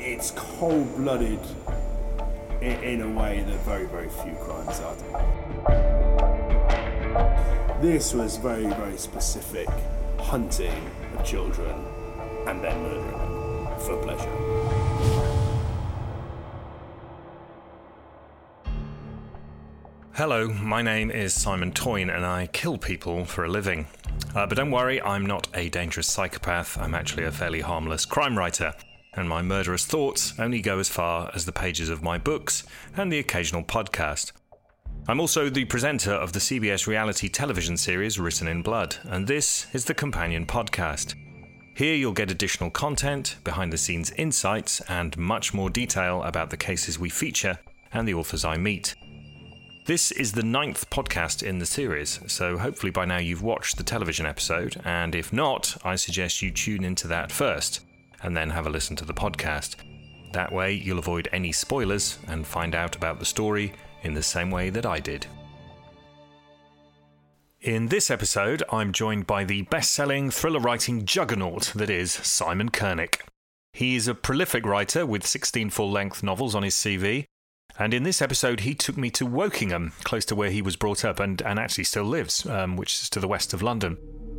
it's cold-blooded in a way that very, very few crimes are. This was very, very specific hunting of children and then murdering them for pleasure. Hello, my name is Simon Toyne and I kill people for a living. But don't worry, I'm not a dangerous psychopath. I'm actually a fairly harmless crime writer, and my murderous thoughts only go as far as the pages of my books and the occasional podcast. I'm also the presenter of the CBS reality television series Written in Blood, and this is the companion podcast. Here you'll get additional content, behind-the-scenes insights, and much more detail about the cases we feature and the authors I meet. This is the 9th podcast in the series, so hopefully by now you've watched the television episode, and if not, I suggest you tune into that first, and then have a listen to the podcast. That way you'll avoid any spoilers and find out about the story in the same way that I did. In this episode, I'm joined by the best-selling thriller-writing juggernaut that is Simon Kernick. He's a prolific writer with 16 full-length novels on his CV, and in this episode he took me to Wokingham, close to where he was brought up and actually still lives, which is to the west of London.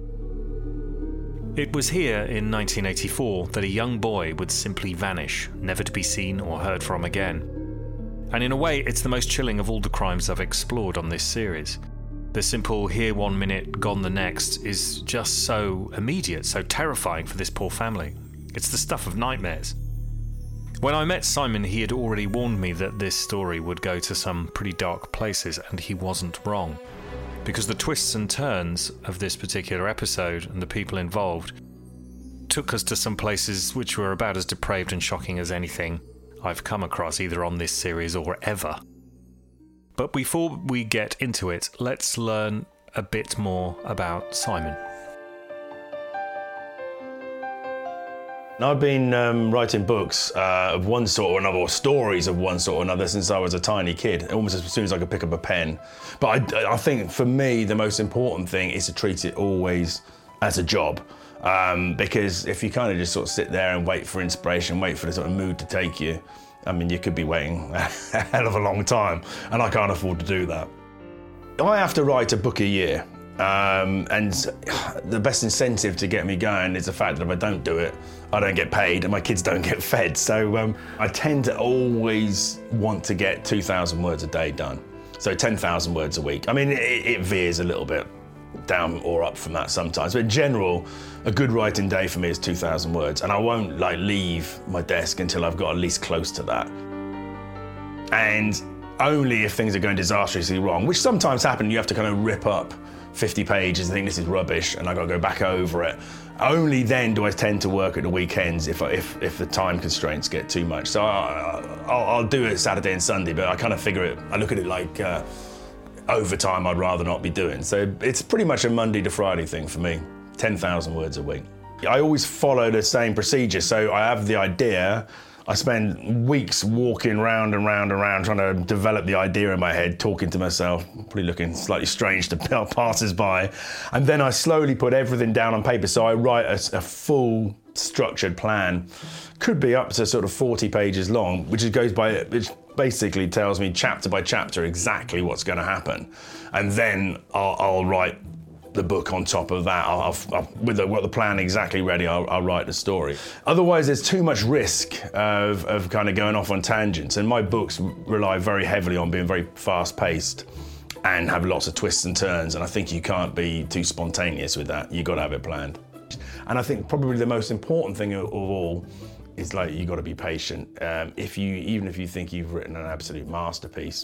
It was here in 1984 that a young boy would simply vanish, never to be seen or heard from again. And in a way, it's the most chilling of all the crimes I've explored on this series. The simple here 1 minute, gone the next is just so immediate, so terrifying for this poor family. It's the stuff of nightmares. When I met Simon, he had already warned me that this story would go to some pretty dark places, and he wasn't wrong. Because the twists and turns of this particular episode and the people involved took us to some places which were about as depraved and shocking as anything I've come across either on this series or ever. But before we get into it, let's learn a bit more about Simon. I've been writing books of one sort or another, or stories of one sort or another, since I was a tiny kid, almost as soon as I could pick up a pen. But I think for me, the most important thing is to treat it always as a job. Because if you kind of just sort of sit there and wait for inspiration, wait for the sort of mood to take you, I mean, you could be waiting a hell of a long time, and I can't afford to do that. I have to write a book a year, and the best incentive to get me going is the fact that if I don't do it, I don't get paid and my kids don't get fed. So I tend to always want to get 2,000 words a day done. So 10,000 words a week. I mean, it veers a little bit down or up from that sometimes, but in general, a good writing day for me is 2,000 words, and I won't leave my desk until I've got at least close to that. And only if things are going disastrously wrong, which sometimes happen, you have to kind of rip up 50 pages and think this is rubbish and I've got to go back over it. Only then do I tend to work at the weekends if the time constraints get too much. So I'll do it Saturday and Sunday, but I kind of figure it, I look at it like overtime I'd rather not be doing. So it's pretty much a Monday to Friday thing for me, 10,000 words a week. I always follow the same procedure. So I have the idea, I spend weeks walking round and round and round trying to develop the idea in my head, talking to myself, probably looking slightly strange to passers-by. And then I slowly put everything down on paper. So I write a full structured plan, could be up to sort of 40 pages long, which basically tells me chapter by chapter exactly what's going to happen. And then I'll write the book on top of that. With the plan exactly ready, I'll write the story. Otherwise, there's too much risk of kind of going off on tangents. And my books rely very heavily on being very fast-paced and have lots of twists and turns. And I think you can't be too spontaneous with that. You've got to have it planned. And I think probably the most important thing of all is you got to be patient. Even if you think you've written an absolute masterpiece,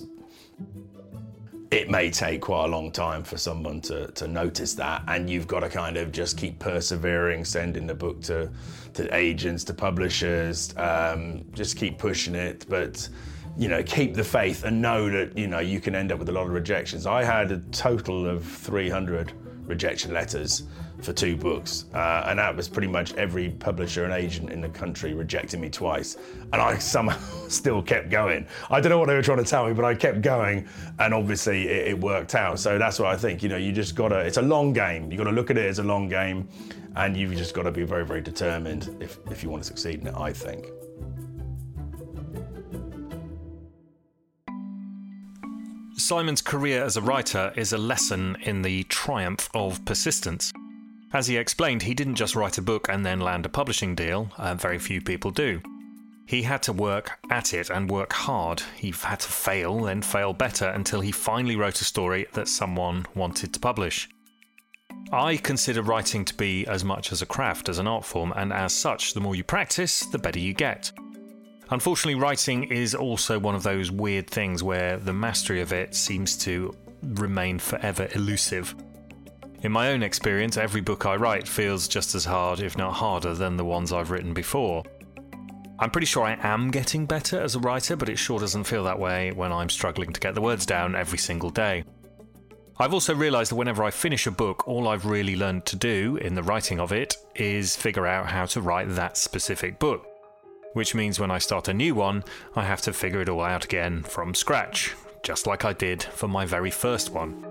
it may take quite a long time for someone to notice that, and you've got to kind of just keep persevering, sending the book to agents, to publishers, just keep pushing it, but keep the faith and know that you can end up with a lot of rejections. I had a total of 300 rejection letters for 2 books, and that was pretty much every publisher and agent in the country rejecting me twice, and I somehow still kept going. I don't know what they were trying to tell me, but I kept going, and obviously it worked out. So that's what I think, you just gotta, it's a long game. You gotta look at it as a long game, and you've just gotta be very, very determined if you want to succeed in it, I think. Simon's career as a writer is a lesson in the triumph of persistence. As he explained, he didn't just write a book and then land a publishing deal. Very few people do. He had to work at it and work hard. He had to fail, then fail better, until he finally wrote a story that someone wanted to publish. I consider writing to be as much as a craft as an art form, and as such, the more you practice, the better you get. Unfortunately, writing is also one of those weird things where the mastery of it seems to remain forever elusive. In my own experience, every book I write feels just as hard, if not harder, than the ones I've written before. I'm pretty sure I am getting better as a writer, but it sure doesn't feel that way when I'm struggling to get the words down every single day. I've also realised that whenever I finish a book, all I've really learned to do in the writing of it is figure out how to write that specific book. Which means when I start a new one, I have to figure it all out again from scratch, just like I did for my very first one.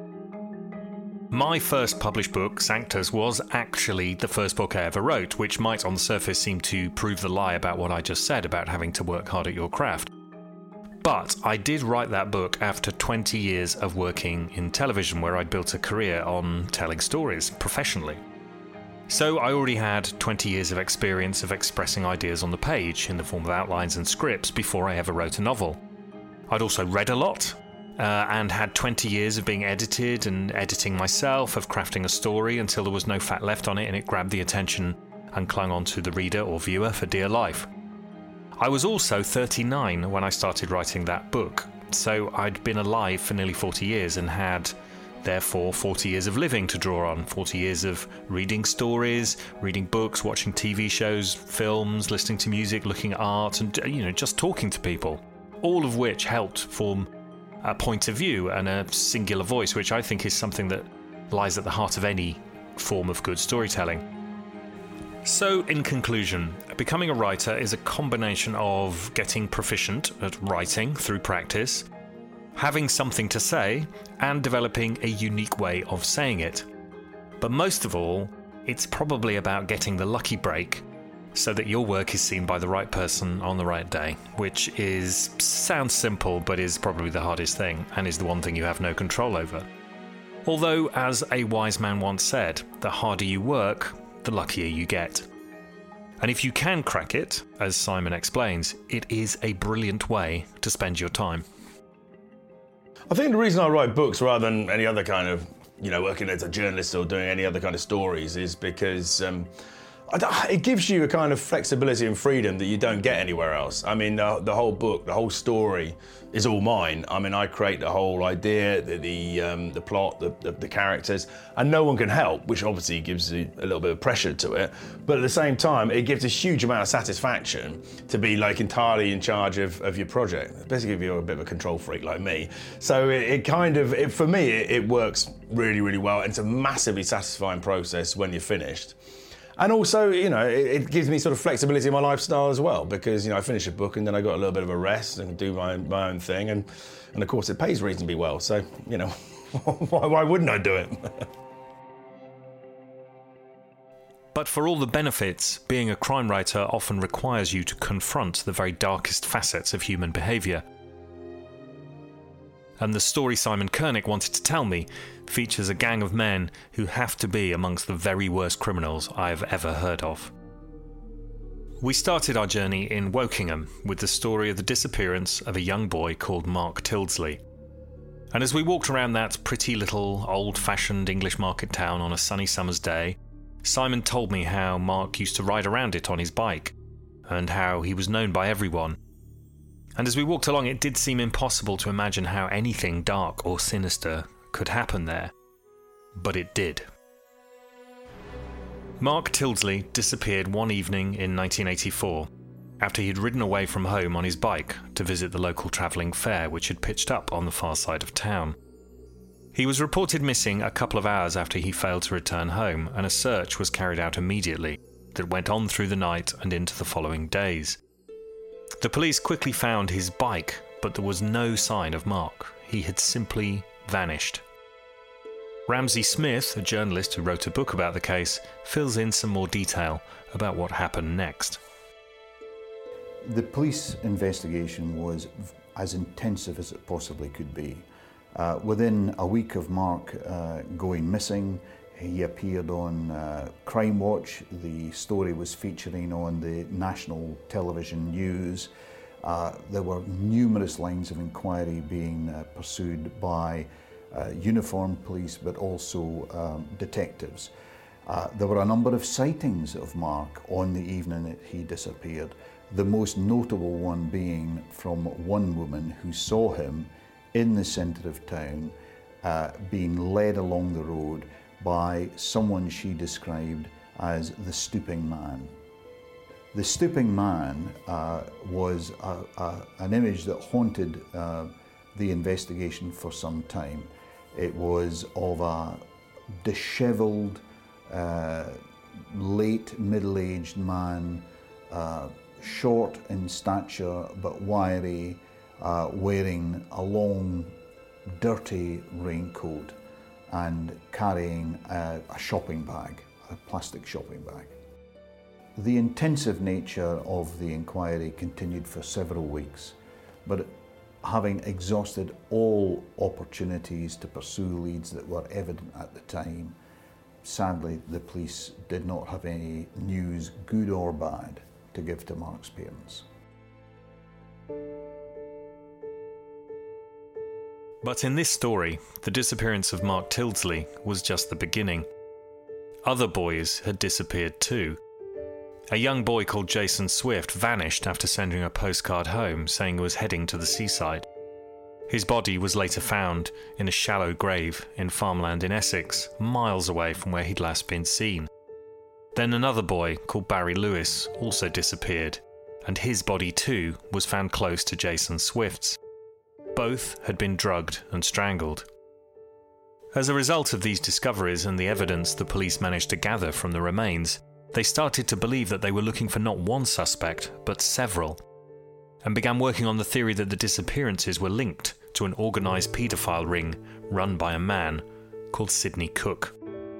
My first published book, Sanctus, was actually the first book I ever wrote, which might on the surface seem to prove the lie about what I just said about having to work hard at your craft. But I did write that book after 20 years of working in television, where I'd built a career on telling stories professionally. So I already had 20 years of experience of expressing ideas on the page in the form of outlines and scripts before I ever wrote a novel. I'd also read a lot, and had 20 years of being edited and editing myself, of crafting a story until there was no fat left on it and it grabbed the attention and clung on to the reader or viewer for dear life. I was also 39 when I started writing that book, so I'd been alive for nearly 40 years and had, therefore, 40 years of living to draw on, 40 years of reading stories, reading books, watching TV shows, films, listening to music, looking at art, and just talking to people, all of which helped form a point of view and a singular voice, which I think is something that lies at the heart of any form of good storytelling. So, in conclusion, becoming a writer is a combination of getting proficient at writing through practice, having something to say, and developing a unique way of saying it. But most of all, it's probably about getting the lucky break so that your work is seen by the right person on the right day, which sounds simple, but is probably the hardest thing, and is the one thing you have no control over. Although, as a wise man once said, the harder you work, the luckier you get. And if you can crack it, as Simon explains, it is a brilliant way to spend your time. I think the reason I write books rather than any other kind of, working as a journalist or doing any other kind of stories is because it gives you a kind of flexibility and freedom that you don't get anywhere else. I mean, the whole book, the whole story is all mine. I mean, I create the whole idea, the plot, the characters, and no one can help, which obviously gives you a little bit of pressure to it. But at the same time, it gives a huge amount of satisfaction to be entirely in charge of your project, basically if you're a bit of a control freak like me. So for me, it works really, really well. And it's a massively satisfying process when you're finished. And also, it gives me sort of flexibility in my lifestyle as well, because, I finish a book and then I got a little bit of a rest and do my own thing. And of course, it pays reasonably well. So, why wouldn't I do it? But for all the benefits, being a crime writer often requires you to confront the very darkest facets of human behaviour. And the story Simon Kernick wanted to tell me features a gang of men who have to be amongst the very worst criminals I have ever heard of. We started our journey in Wokingham with the story of the disappearance of a young boy called Mark Tildesley. And as we walked around that pretty little old-fashioned English market town on a sunny summer's day, Simon told me how Mark used to ride around it on his bike, and how he was known by everyone. And as we walked along, it did seem impossible to imagine how anything dark or sinister could happen there. But it did. Mark Tildesley disappeared one evening in 1984, after he'd ridden away from home on his bike to visit the local travelling fair which had pitched up on the far side of town. He was reported missing a couple of hours after he failed to return home, and a search was carried out immediately that went on through the night and into the following days. The police quickly found his bike, but there was no sign of Mark. He had simply vanished. Ramsey Smith, a journalist who wrote a book about the case, fills in some more detail about what happened next. The police investigation was as intensive as it possibly could be. Within a week of Mark going missing, he appeared on Crime Watch. The story was featuring on the national television news. There were numerous lines of inquiry being pursued by uniformed police, but also detectives. There were a number of sightings of Mark on the evening that he disappeared. The most notable one being from one woman who saw him in the centre of town, being led along the road by someone she described as the stooping man. The stooping man was an image that haunted the investigation for some time. It was of a dishevelled, late middle-aged man, short in stature but wiry, wearing a long, dirty raincoat and carrying a shopping bag, a plastic shopping bag. The intensive nature of the inquiry continued for several weeks, but having exhausted all opportunities to pursue leads that were evident at the time, sadly the police did not have any news, good or bad, to give to Mark's parents. But in this story, the disappearance of Mark Tildesley was just the beginning. Other boys had disappeared too. A young boy called Jason Swift vanished after sending a postcard home saying he was heading to the seaside. His body was later found in a shallow grave in farmland in Essex, miles away from where he'd last been seen. Then another boy called Barry Lewis also disappeared, and his body too was found close to Jason Swift's. Both had been drugged and strangled. As a result of these discoveries and the evidence the police managed to gather from the remains, they started to believe that they were looking for not one suspect, but several, and began working on the theory that the disappearances were linked to an organised paedophile ring run by a man called Sidney Cook.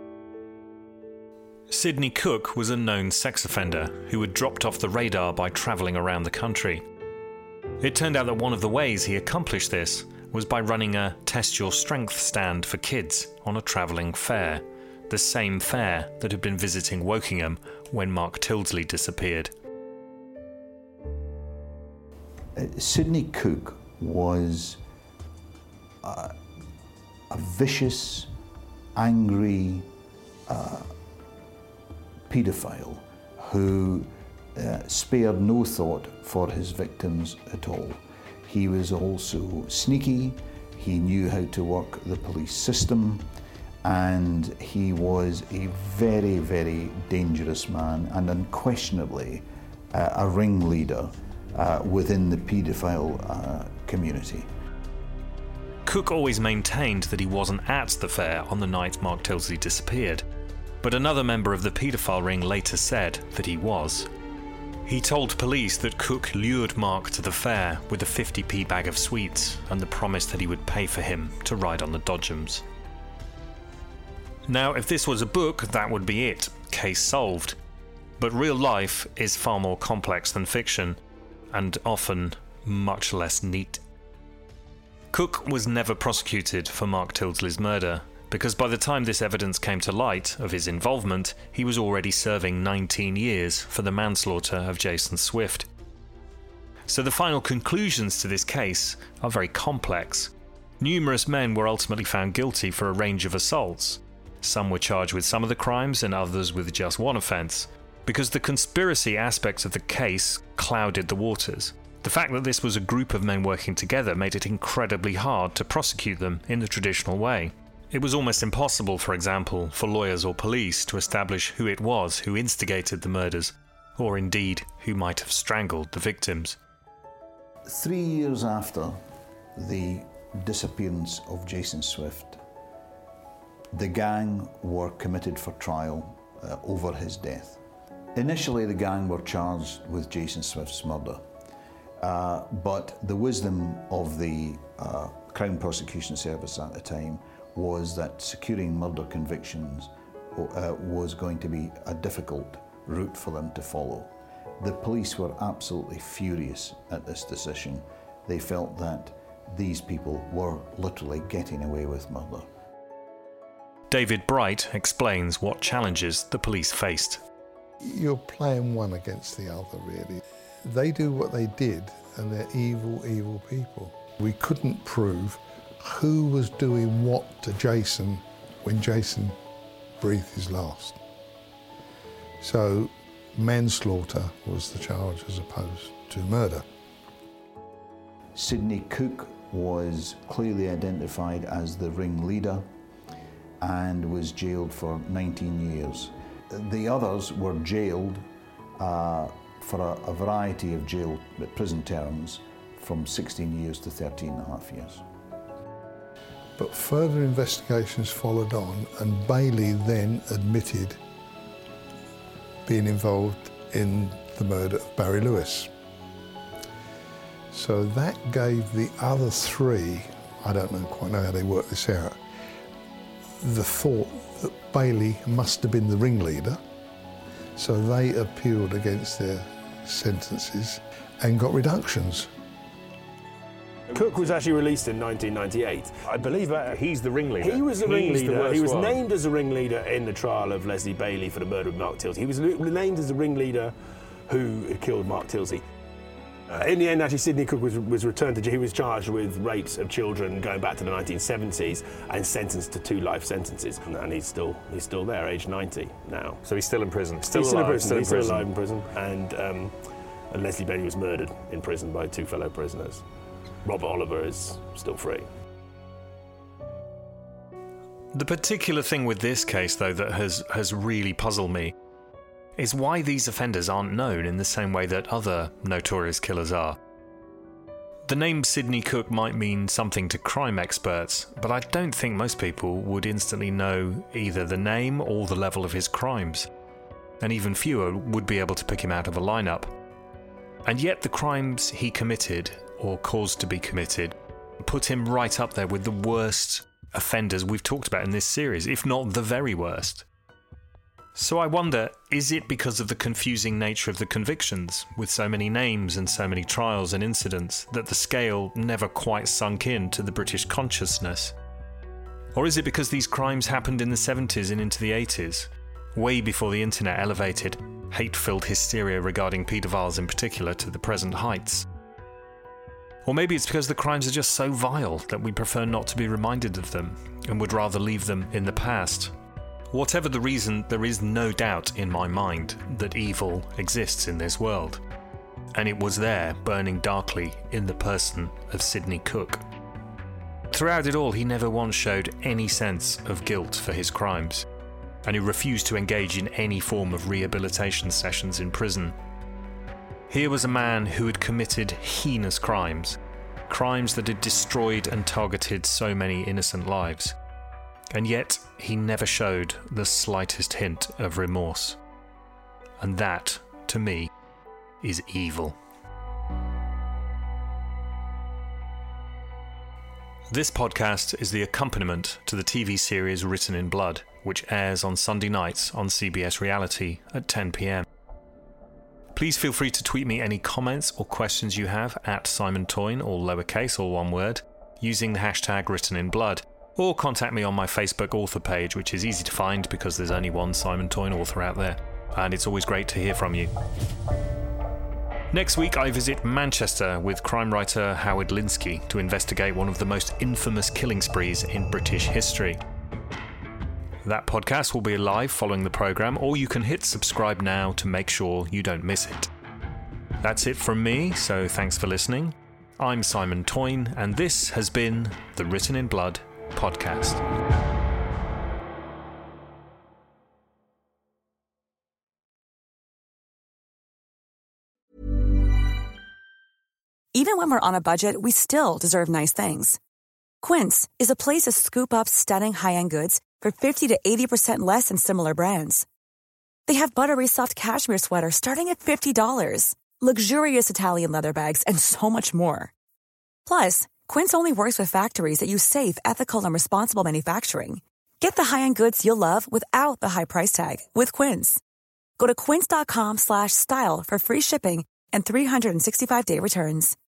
Sidney Cook was a known sex offender who had dropped off the radar by travelling around the country. It turned out that one of the ways he accomplished this was by running a test your strength stand for kids on a travelling fair, the same fair that had been visiting Wokingham when Mark Tildesley disappeared. Sidney Cook was a vicious, angry paedophile who spared no thought for his victims at all. He was also sneaky, he knew how to work the police system, and he was a very, very dangerous man and unquestionably a ringleader within the paedophile community. Cook always maintained that he wasn't at the fair on the night Mark Tildesley disappeared, but another member of the paedophile ring later said that he was. He told police that Cook lured Mark to the fair with a 50p bag of sweets and the promise that he would pay for him to ride on the Dodgems. Now, if this was a book, that would be it. Case solved. But real life is far more complex than fiction, and often much less neat. Cook was never prosecuted for Mark Tildesley's murder, because by the time this evidence came to light of his involvement, he was already serving 19 years for the manslaughter of Jason Swift. So the final conclusions to this case are very complex. Numerous men were ultimately found guilty for a range of assaults. Some were charged with some of the crimes and others with just one offence, because the conspiracy aspects of the case clouded the waters. The fact that this was a group of men working together made it incredibly hard to prosecute them in the traditional way. It was almost impossible, for example, for lawyers or police to establish who it was who instigated the murders, or indeed who might have strangled the victims. 3 years after the disappearance of Jason Swift, the gang were committed for trial over his death. Initially, the gang were charged with Jason Swift's murder, but the wisdom of the Crown Prosecution Service at the time was that securing murder convictions was going to be a difficult route for them to follow. The police were absolutely furious at this decision. They felt that these people were literally getting away with murder. David Bright explains what challenges the police faced. You're playing one against the other, really. They do what they did, and they're evil, evil people. We couldn't prove who was doing what to Jason when Jason breathed his last. So manslaughter was the charge as opposed to murder. Sidney Cook was clearly identified as the ringleader and was jailed for 19 years. The others were jailed for a variety of prison terms from 16 years to 13 and a half years. But further investigations followed on, and Bailey then admitted being involved in the murder of Barry Lewis. So that gave the other three, I don't quite know how they worked this out, the thought that Bailey must have been the ringleader. So they appealed against their sentences and got reductions. Cook was actually released in 1998. I believe he's the ringleader. He was the ringleader. He was one. named as a ringleader in the trial of Leslie Bailey for the murder of Mark Tilsey. He was named as a ringleader who had killed Mark Tilsey. In the end, actually, Sidney Cook was returned to jail. He was charged with rapes of children going back to the 1970s and sentenced to 2 life sentences. And he's still there, age 90 now. So he's still in prison. He's still alive in prison. And Leslie Bailey was murdered in prison by 2 fellow prisoners. Robert Oliver is still free. The particular thing with this case, though, that has really puzzled me is why these offenders aren't known in the same way that other notorious killers are. The name Sidney Cook might mean something to crime experts, but I don't think most people would instantly know either the name or the level of his crimes, and even fewer would be able to pick him out of a lineup. And yet the crimes he committed, or caused to be committed, put him right up there with the worst offenders we've talked about in this series, if not the very worst. So I wonder, is it because of the confusing nature of the convictions, with so many names and so many trials and incidents, that the scale never quite sunk in to the British consciousness? Or is it because these crimes happened in the 70s and into the 80s, way before the internet elevated hate-filled hysteria regarding paedophiles in particular to the present heights? Or maybe it's because the crimes are just so vile that we prefer not to be reminded of them and would rather leave them in the past. Whatever the reason, there is no doubt in my mind that evil exists in this world. And it was there, burning darkly, in the person of Sidney Cook. Throughout it all, he never once showed any sense of guilt for his crimes, and he refused to engage in any form of rehabilitation sessions in prison. Here was a man who had committed heinous crimes that had destroyed and targeted so many innocent lives. And yet, he never showed the slightest hint of remorse. And that, to me, is evil. This podcast is the accompaniment to the TV series Written in Blood, which airs on Sunday nights on CBS Reality at 10 p.m. Please feel free to tweet me any comments or questions you have at Simon Toyne, all lowercase, all one word, using the hashtag Written in Blood. Or contact me on my Facebook author page, which is easy to find because there's only one Simon Toyne author out there, and it's always great to hear from you. Next week I visit Manchester with crime writer Howard Linsky to investigate one of the most infamous killing sprees in British history. That podcast will be live following the programme, or you can hit subscribe now to make sure you don't miss it. That's it from me, so thanks for listening. I'm Simon Toyne, and this has been the Written in Blood podcast. Even when we're on a budget, we still deserve nice things. Quince is a place to scoop up stunning high-end goods for 50 to 80% less than similar brands. They have buttery soft cashmere sweaters starting at $50, luxurious Italian leather bags, and so much more. Plus, Quince only works with factories that use safe, ethical, and responsible manufacturing. Get the high-end goods you'll love without the high price tag with Quince. Go to quince.com/style for free shipping and 365-day returns.